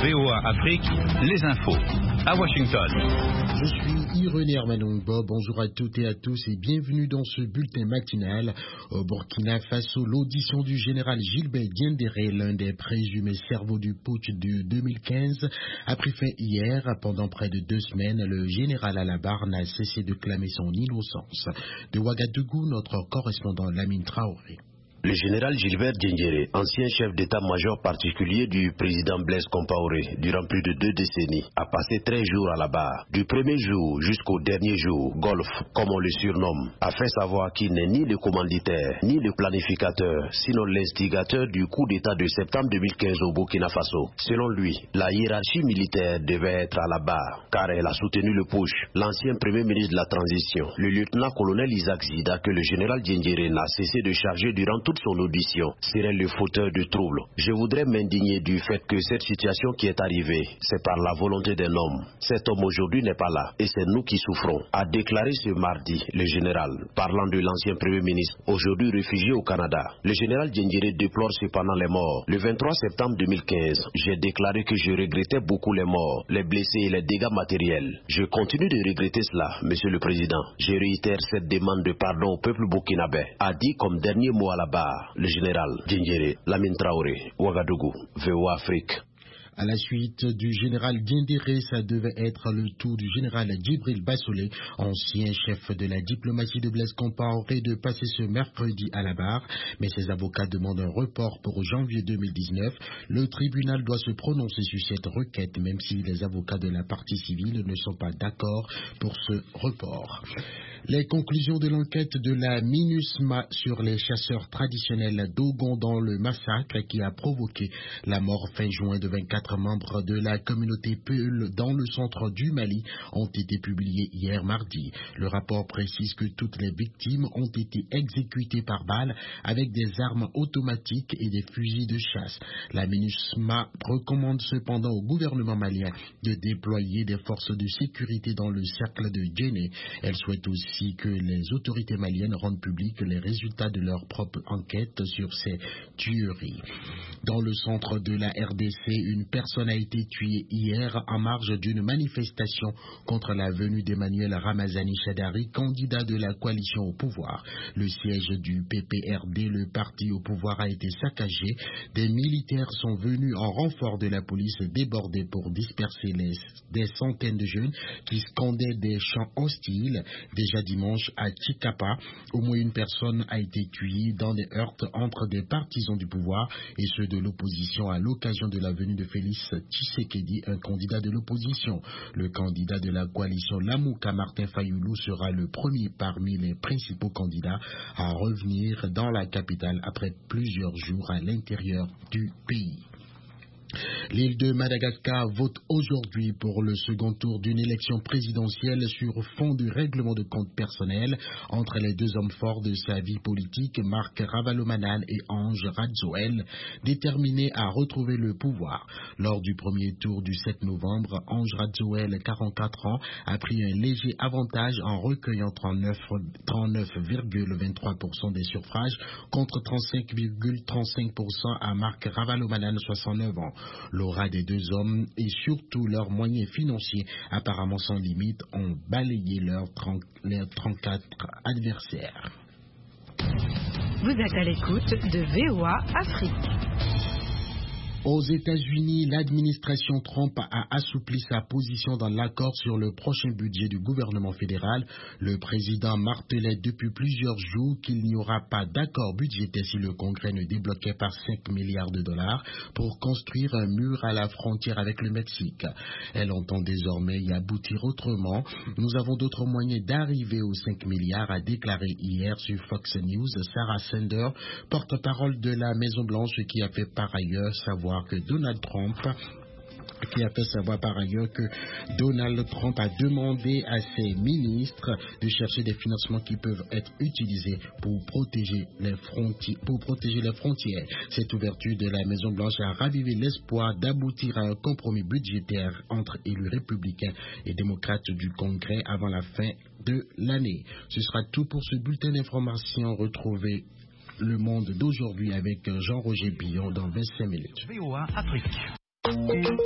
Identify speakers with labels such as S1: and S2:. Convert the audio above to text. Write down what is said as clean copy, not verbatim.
S1: VOA Afrique, les infos. À Washington.
S2: Je suis Irené Hermanongbo. Bonjour à toutes et à tous et bienvenue dans ce bulletin matinal. Au Burkina Faso, l'audition du général Gilbert Diendéré, l'un des présumés cerveaux du putsch de 2015, a pris fin hier. Pendant près de 2 semaines, le général à la barre n'a cessé de clamer son innocence. De Ouagadougou, notre correspondant Lamine Traoré.
S3: Le général Gilbert Diendéré, ancien chef d'état-major particulier du président Blaise Compaoré durant plus de 2 décennies, a passé 13 jours à la barre. Du premier jour jusqu'au dernier jour, Golf, comme on le surnomme, a fait savoir qu'il n'est ni le commanditaire, ni le planificateur, sinon l'instigateur du coup d'état de septembre 2015 au Burkina Faso. Selon lui, la hiérarchie militaire devait être à la barre, car elle a soutenu le putsch. L'ancien premier ministre de la transition, le lieutenant-colonel Isaac Zida, que le général Diendéré n'a cessé de charger durant toute son audition, serait le fauteur de troubles. Je voudrais m'indigner du fait que cette situation qui est arrivée, c'est par la volonté d'un homme. Cet homme aujourd'hui n'est pas là, et c'est nous qui souffrons, a déclaré ce mardi le général, parlant de l'ancien premier ministre, aujourd'hui réfugié au Canada. Le général Diendéré déplore cependant les morts. Le 23 septembre 2015, j'ai déclaré que je regrettais beaucoup les morts, les blessés et les dégâts matériels. Je continue de regretter cela, Monsieur le Président. Je réitère cette demande de pardon au peuple burkinabé, a dit comme dernier mot à la barre le général Diendéré. Lamine Traoré, Ouagadougou, VOA Afrique.
S2: À la suite du général Diendéré, ça devait être le tour du général Djibril Bassolé, ancien chef de la diplomatie de Blaise Compaoré, de passer ce mercredi à la barre. Mais ses avocats demandent un report pour janvier 2019. Le tribunal doit se prononcer sur cette requête, même si les avocats de la partie civile ne sont pas d'accord pour ce report. Les conclusions de l'enquête de la MINUSMA sur les chasseurs traditionnels d'Ogon dans le massacre qui a provoqué la mort fin juin de 24 membres de la communauté Peul dans le centre du Mali ont été publiées hier mardi. Le rapport précise que toutes les victimes ont été exécutées par balles avec des armes automatiques et des fusils de chasse. La MINUSMA recommande cependant au gouvernement malien de déployer des forces de sécurité dans le cercle de Djenné. Elle souhaite aussi que les autorités maliennes rendent publics les résultats de leur propre enquête sur ces tueries. Dans le centre de la RDC, une personne a été tuée hier en marge d'une manifestation contre la venue d'Emmanuel Ramazani Chadari, candidat de la coalition au pouvoir. Le siège du PPRD, le parti au pouvoir, a été saccagé. Des militaires sont venus en renfort de la police débordés pour disperser des centaines de jeunes qui scandaient des chants hostiles. Déjà dimanche à Tchikapa, au moins une personne a été tuée dans des heurts entre des partisans du pouvoir et ceux de l'opposition à l'occasion de la venue de Félix Tshisekedi, un candidat de l'opposition. Le candidat de la coalition Lamouka, Martin Fayoulou, sera le premier parmi les principaux candidats à revenir dans la capitale après plusieurs jours à l'intérieur du pays. L'île de Madagascar vote aujourd'hui pour le second tour d'une élection présidentielle sur fond du règlement de compte personnel entre les 2 hommes forts de sa vie politique, Marc Ravalomanane et Ange Radzoel, déterminés à retrouver le pouvoir. Lors du premier tour du 7 novembre, Ange Radzoel, 44 ans, a pris un léger avantage en recueillant 39,23% des suffrages contre 35,35% à Marc Ravalomanane, 69 ans. L'aura des 2 hommes et surtout leurs moyens financiers apparemment sans limite ont balayé leurs 34 adversaires.
S4: Vous êtes à l'écoute de VOA Afrique.
S2: Aux États-Unis, l'administration Trump a assoupli sa position dans l'accord sur le prochain budget du gouvernement fédéral. Le président martelait depuis plusieurs jours qu'il n'y aura pas d'accord budgétaire si le Congrès ne débloquait pas 5 milliards de dollars pour construire un mur à la frontière avec le Mexique. Elle entend désormais y aboutir autrement. Nous avons d'autres moyens d'arriver aux 5 milliards, a déclaré hier sur Fox News Sarah Sanders, porte-parole de la Maison-Blanche, qui a fait par ailleurs savoir que Donald Trump a demandé à ses ministres de chercher des financements qui peuvent être utilisés pour protéger les frontières. Cette ouverture de la Maison-Blanche a ravivé l'espoir d'aboutir à un compromis budgétaire entre élus républicains et démocrates du Congrès avant la fin de l'année. Ce sera tout pour ce bulletin d'information. Retrouvez Le Monde d'aujourd'hui avec Jean-Roger Billon dans 25 minutes.
S1: VOA Afrique.